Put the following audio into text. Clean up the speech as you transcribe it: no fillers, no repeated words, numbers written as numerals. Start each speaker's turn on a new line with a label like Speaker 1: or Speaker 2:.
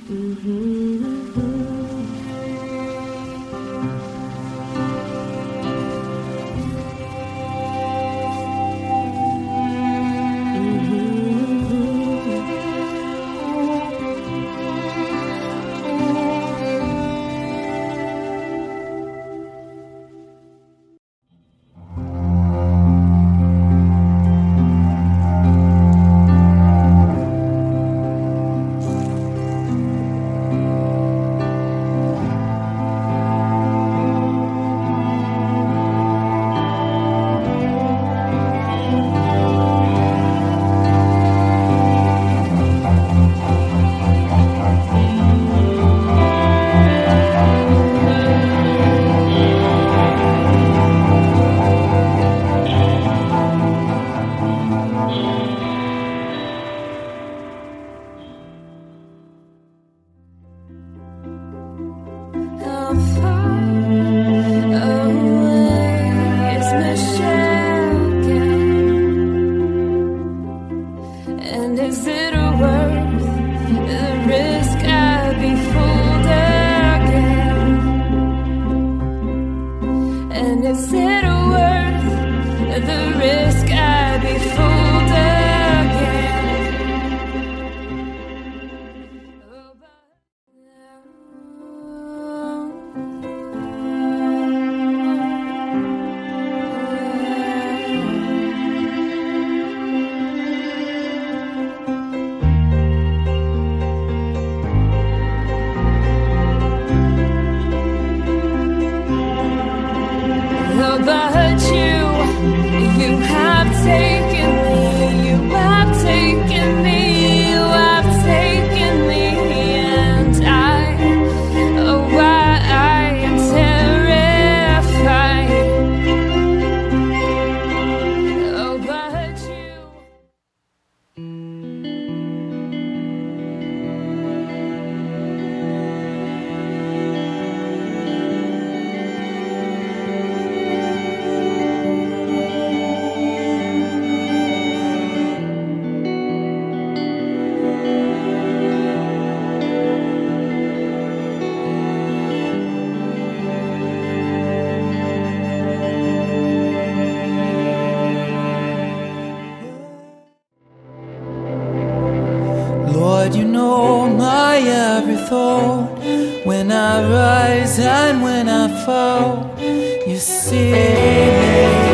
Speaker 1: And is it worth the risk I'd be fooled again? And is it worth the risk I'd be fooled again? But you have taken me, you have taken me, you have taken me, and I am terrified. Oh, but you.
Speaker 2: Lord, you know my every thought. When I rise and when I fall, you see me.